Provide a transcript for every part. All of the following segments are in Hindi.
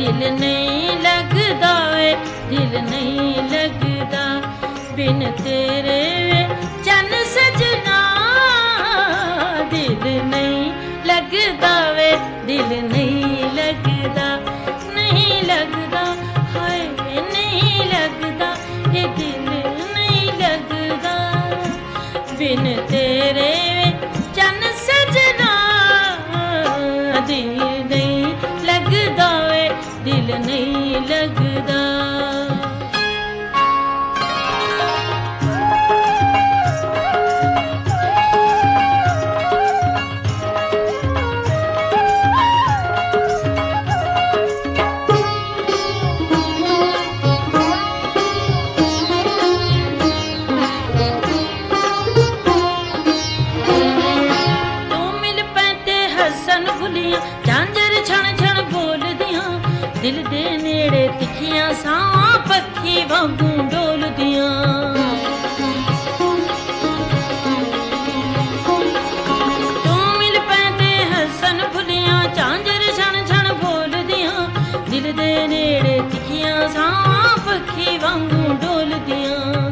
दिल नहीं लगदा वे, दिल नहीं लगदा बिन तेरे वे चन सजना। दिल नहीं लगदा वे, दिल नहीं लगदा, नहीं लगदा, हाय नहीं लगदा, ये दिल नहीं लगदा बिन तेरे चन सजना। दिल नहीं लगदा वे, दिल नहीं लगदा। झांझर छण छण बोलदियां, दिल दे नेड़े तिखियां सावां पक्षी वांगू डोलदियां। तू मिल पैंदे हसन फुलियां, झांझर छण छण बोलदियां, दिल दे नेड़े तिखियां सावां पक्षी वांगू डोलदियां।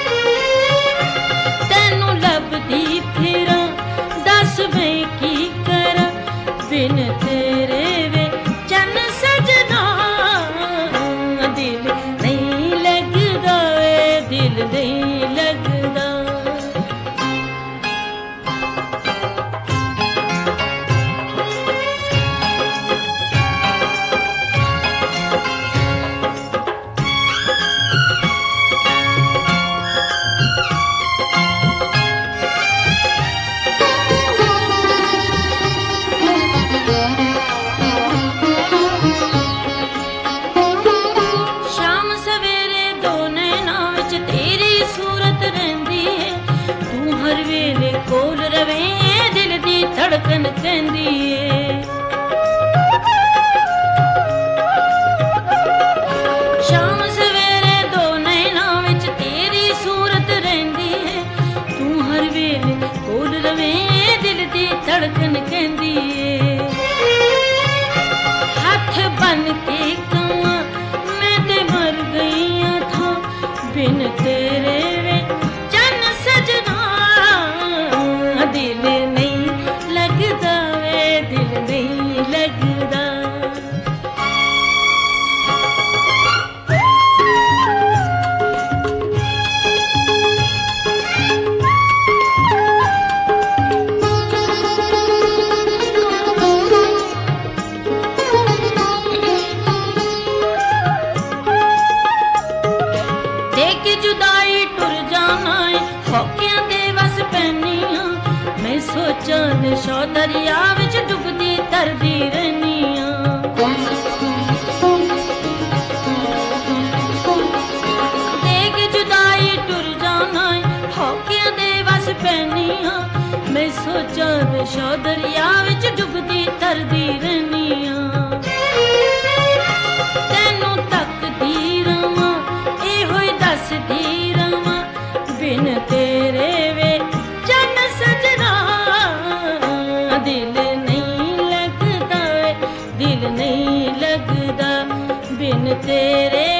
तैनू लभदी फिरां दस मैं की करां बिन तेरे वे चन सजना। दिल नहीं लगदा वे, दिल नहीं लगदा। कोल रवे दिल दी धड़कन कहंदी है। शाम सवेरे दो नैनां विच तेरी सूरत रहिंदी है। तू हर वेले कोल रवे दिल दी धड़कन कहंदी है। हाथ बन के कवां मैं ते मर गईयां था बिन तेरे वे चन सजना। दिल नहीं लगदा वे, दिल नहीं लगदा। देख जुदाई टुर जाना है, होकियां दे वस पैनियां। मैं सोचां नशा दरिया विच डुबदी तरदी रहनियां। देख जुदाई टुर जाना है, होकियां दे वस पैनियां। मैं सोचां नशा दरिया विच डुबदी तरदी रहनियां। तैनू तकदी रवां एहो ही दसदी रवां बिन तेरे वे चन सजना। दिल नहीं लगदा वे, दिल नहीं लगदा बिन तेरे